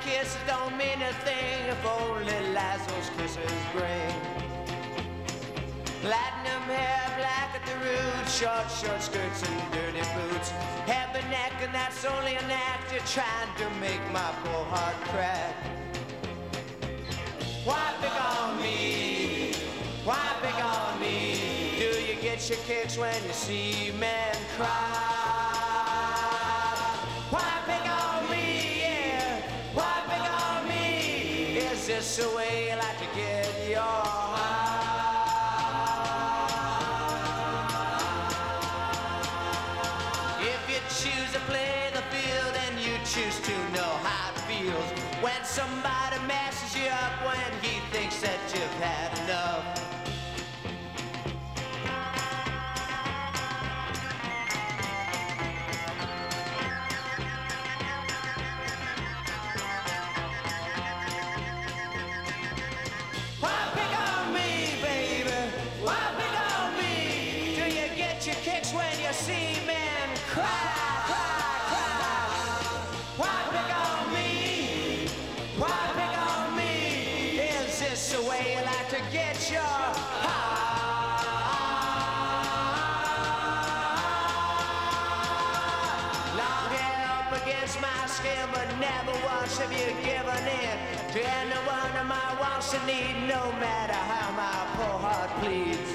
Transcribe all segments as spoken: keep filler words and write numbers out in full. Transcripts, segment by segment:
kisses don't mean a thing if only lies those kisses bring. Platinum hair, black at the roots, short, short skirts and dirty boots. Heavy neck and that's only an act, you're trying to make my poor heart crack. Why pick on me? Why pick on me? Do you get your kicks when you see men cry? Why pick on me, yeah? Why pick on me? Is this the way you like to get your heart? If you choose to play the field, then you choose to know how it feels when somebody messes you up when he thinks that you've had enough. Why pick on me, baby? Why pick on me? Do you get your kicks when you see men cry? The way you like to get your heart. Long hair up against my skin, but never once have you given in to any one of my wants and needs, no matter how my poor heart pleads.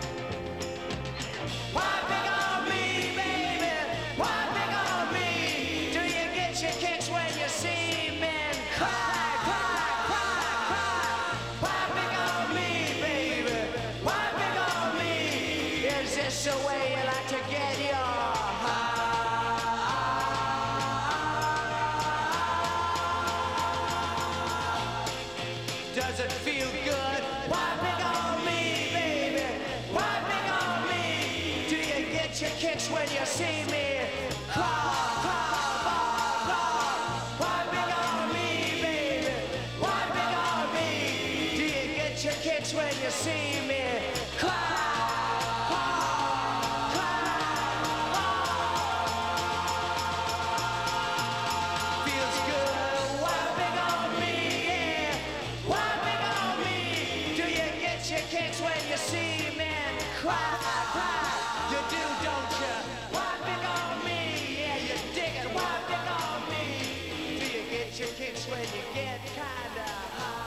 Why pick on me, baby? Why pick on me? Do you get your kicks when you see men cry? It's the way you like to get your heart. Does it feel good? Why pick on me, baby? Why pick on me? Do you get your kicks when you see me cry, cry, cry, cry? Why pick on me, baby? Why pick on me? Do you get your kicks when you see me cry? Kicks when you see men cry, cry. You do, don't you? Why pick on me? Yeah, you dig it. Why pick on me? Do you get your kicks when you get kinda high?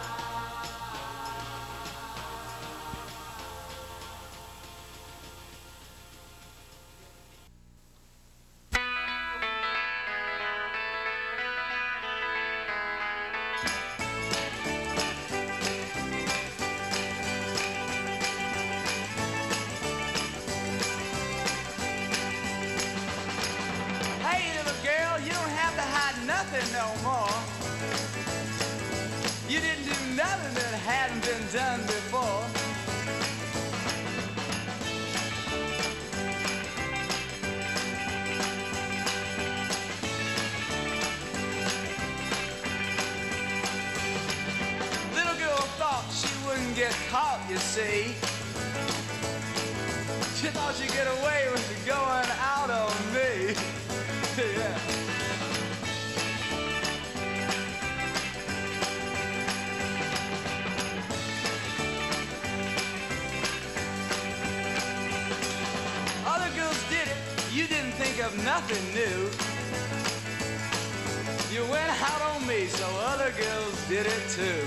Nothing no more. You didn't do nothing that hadn't been done before. Little girl thought she wouldn't get caught, you see. She thought she'd get away with going out on me. Yeah. You didn't think of nothing new. You went out on me, so other girls did it too.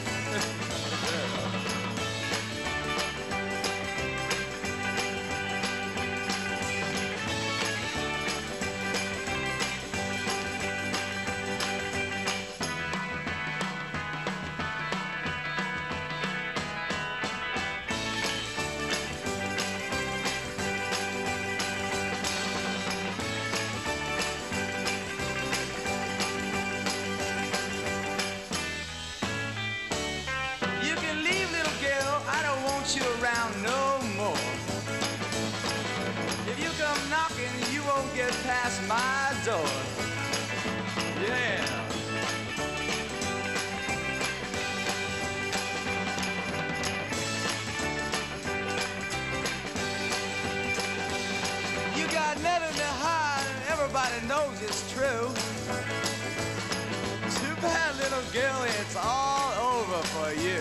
You around no more. If you come knocking, you won't get past my door. Yeah. You got nothing to hide, and everybody knows it's true. Too bad, little it's all over for you.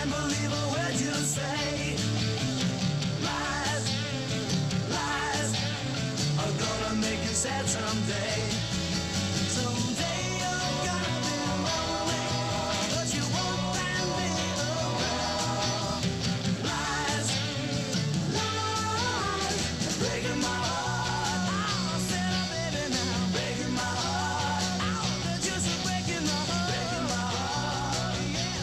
can't believe a word you say. Lies, lies are gonna make you sad someday. Someday you're gonna be lonely, but you won't find me around. Lies, lies, breaking my heart. Oh, Sarah, baby, now breaking my heart. Oh, they're just breaking my heart, breaking my heart, yeah.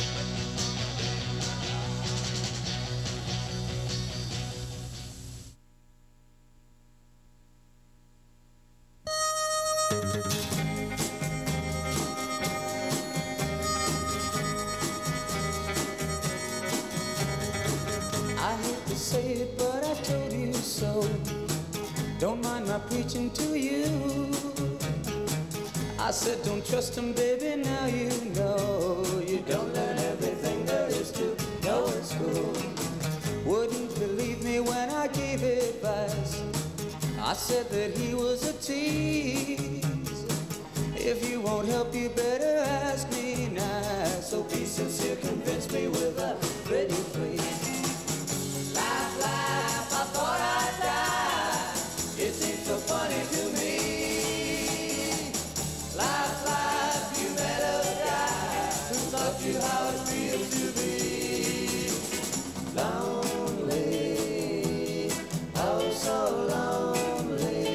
I hate to say it, but I told you so. Don't mind my preaching to you. I said don't trust him, baby, now you know. You don't learn everything there is to know in school. Wouldn't believe me when I gave advice. I said that he was a tease. If you won't help, you better ask me nice. So be sincere, convince me with a pretty please. Laugh, laugh, I thought I'd die. It seems so funny to me. Laugh, laugh, you met a guy who taught you how it feels to be lonely, oh so lonely.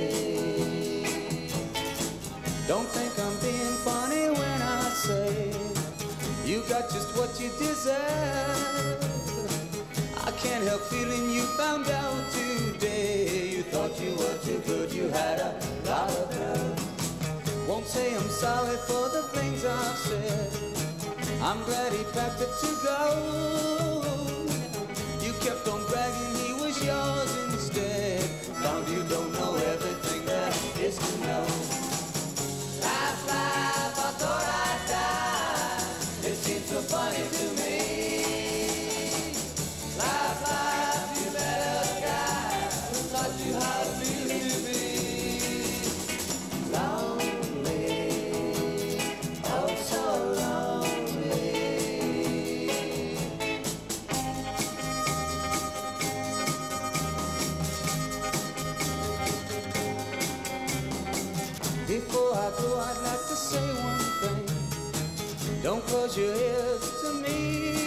Don't think I'm being funny when I say you got just what you deserve. I can't help feeling you found out today. You thought you were too good, you had a lot of nerve. Won't say I'm sorry for the things I've said. I'm glad he packed it to go. You kept on bragging he was yours instead. Found you don't know everything there is to know. Laugh, laugh, I thought I'd die. It seems so funny to me. Laugh, laugh, you met a guy who taught you how it feels to be lonely, oh so lonely. Before I go, I'd like to say one thing. Don't close your ears to me.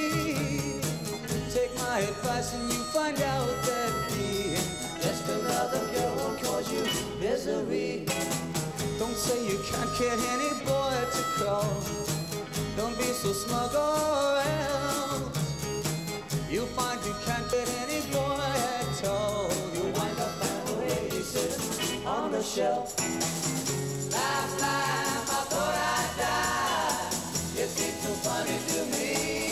Take my advice and you find out that being just another girl won't cause you misery. Don't say you can't get any boy to call. Don't be so smug or else you'll find you can't get any boy at all. You'll wind up found a lady sitting on the shelf. Laugh, laugh, I thought I'd die. It seems so funny to me.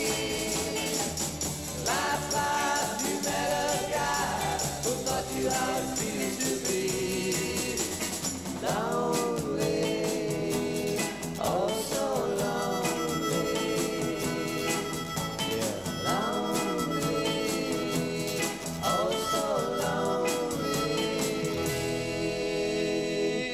Laugh, laugh, you met a guy who taught you how it feels to be lonely, oh so lonely. Yeah, lonely, oh so lonely.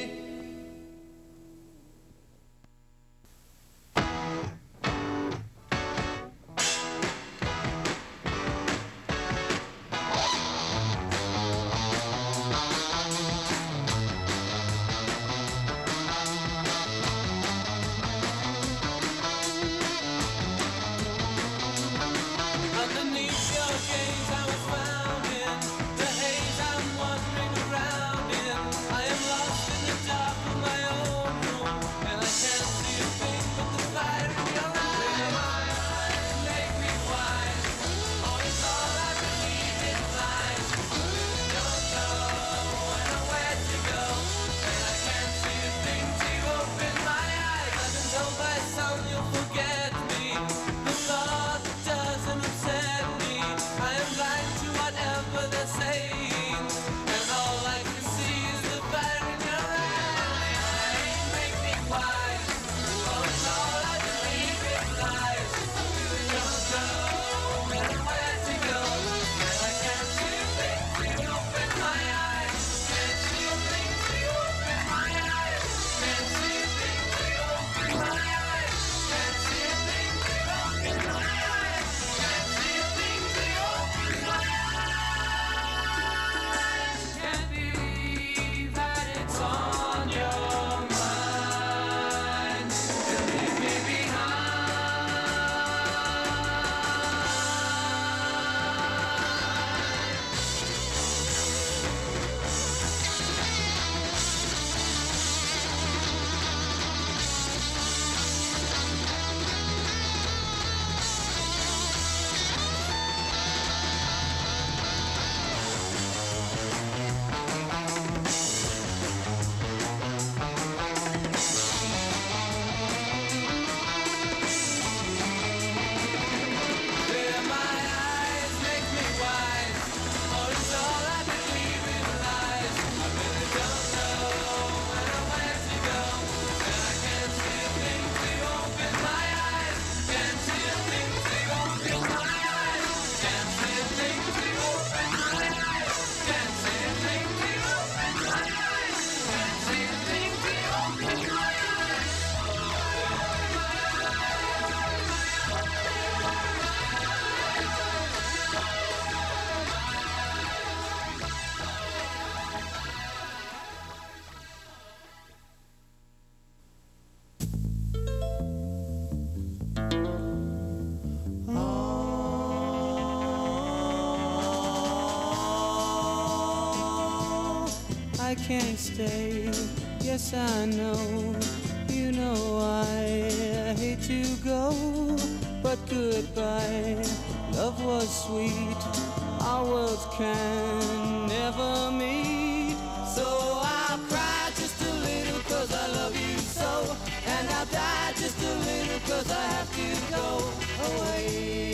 I can't stay. Yes, I know. You know I hate to go, but goodbye. Love was sweet. Our worlds can never meet. So I'll cry just a little 'cause I love you so, and I'll die just a little 'cause I have to go away.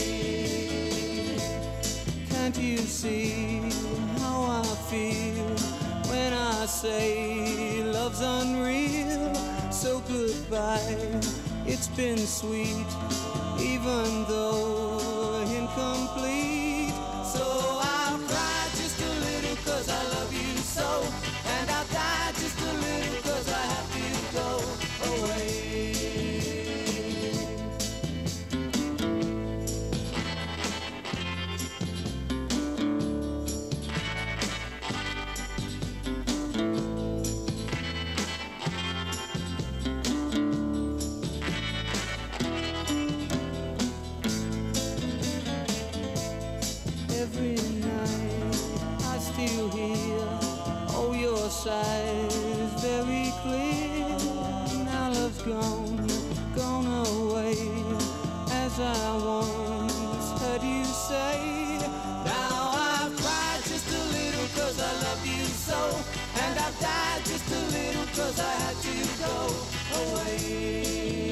Can't you see how I feel when I say love's unreal? So goodbye, it's been sweet, even though incomplete. So I'll cry just a little 'cause I love you so, and I'll die just a little 'cause I have to go away. Every night I still hear, oh, your sighs very clear. Now love's gone, gone away, as I once heard you say. Now I've cried just a little 'cause I love you so, and I've died just a little 'cause I had to go away.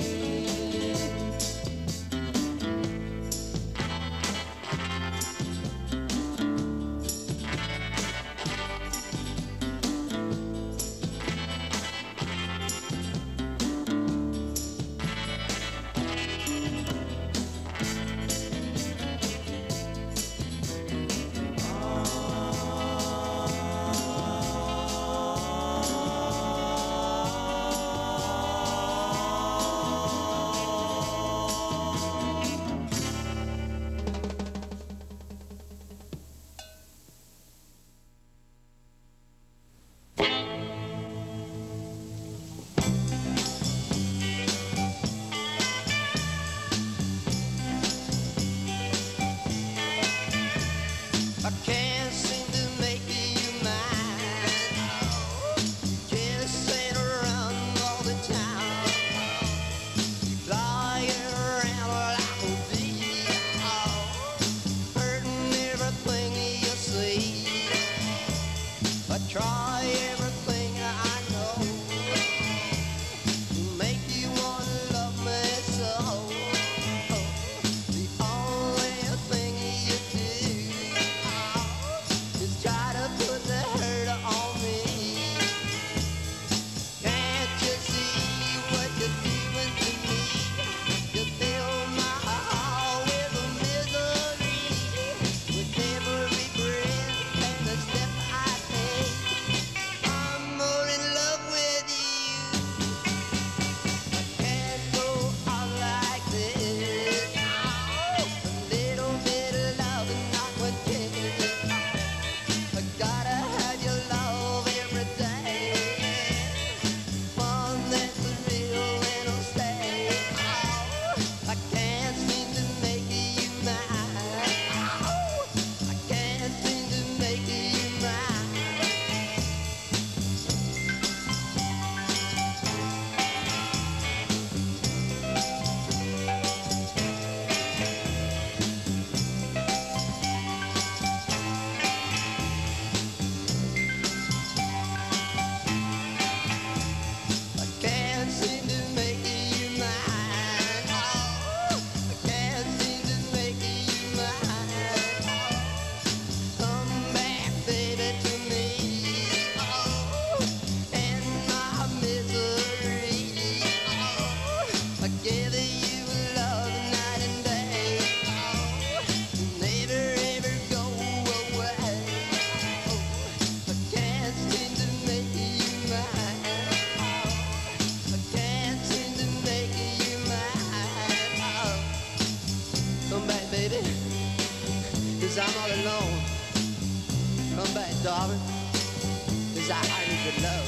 darling, 'cause I need your love.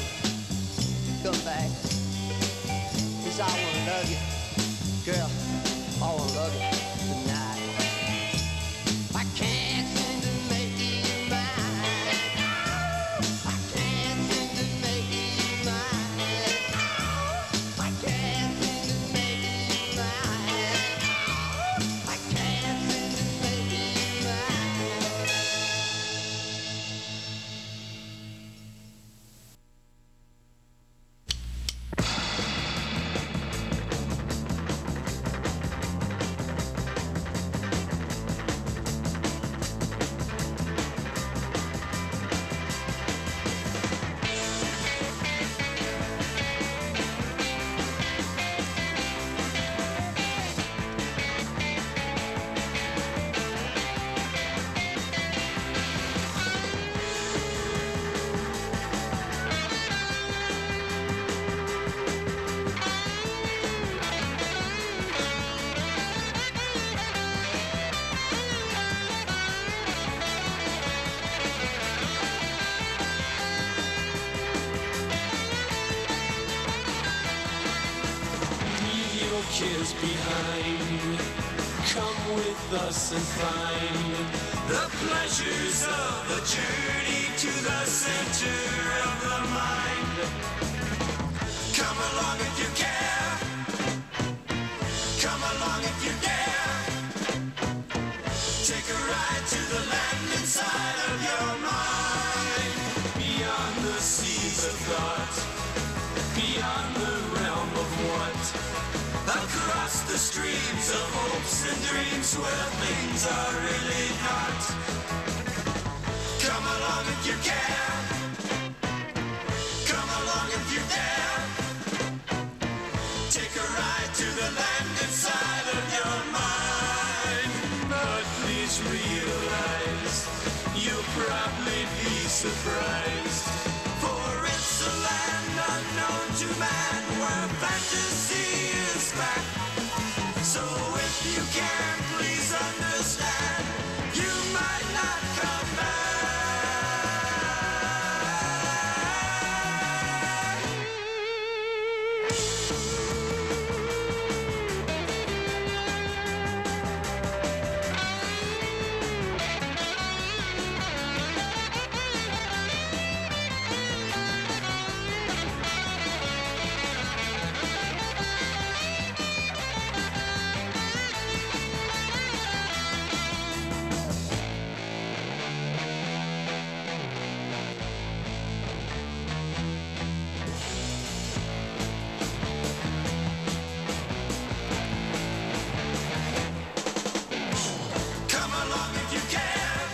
Come back, 'cause I wanna love you. Girl, I wanna love you tonight. I can't seem to make you mine. I can't seem cares behind. Come with us and find the pleasures of the journey to the center of the mind. Come along if you care. Come along if you dare. Take a ride to the land inside of your mind. Beyond the seas of thought, beyond the realm of what, across the streams of hopes and dreams where things are really not. Come along if you care. Come along if you dare. Take a ride to the land inside of your mind. But please realize you'll probably be surprised, for it's a land unknown to man where fantasy is back. So if you can, please understand, you might not come back. Come along if you care.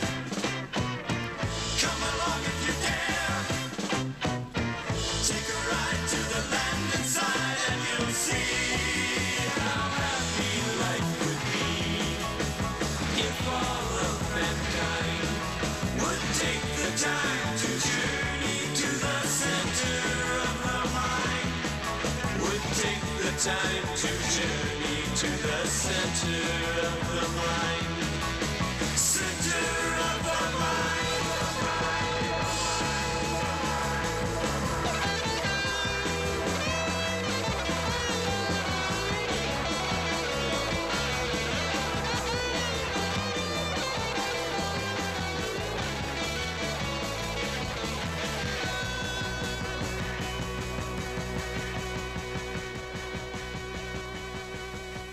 Come along if you dare. Take a ride to the land inside and you'll see how happy life would be if all of mankind would take the time to journey to the center of the mind. Would take the time to journey to the center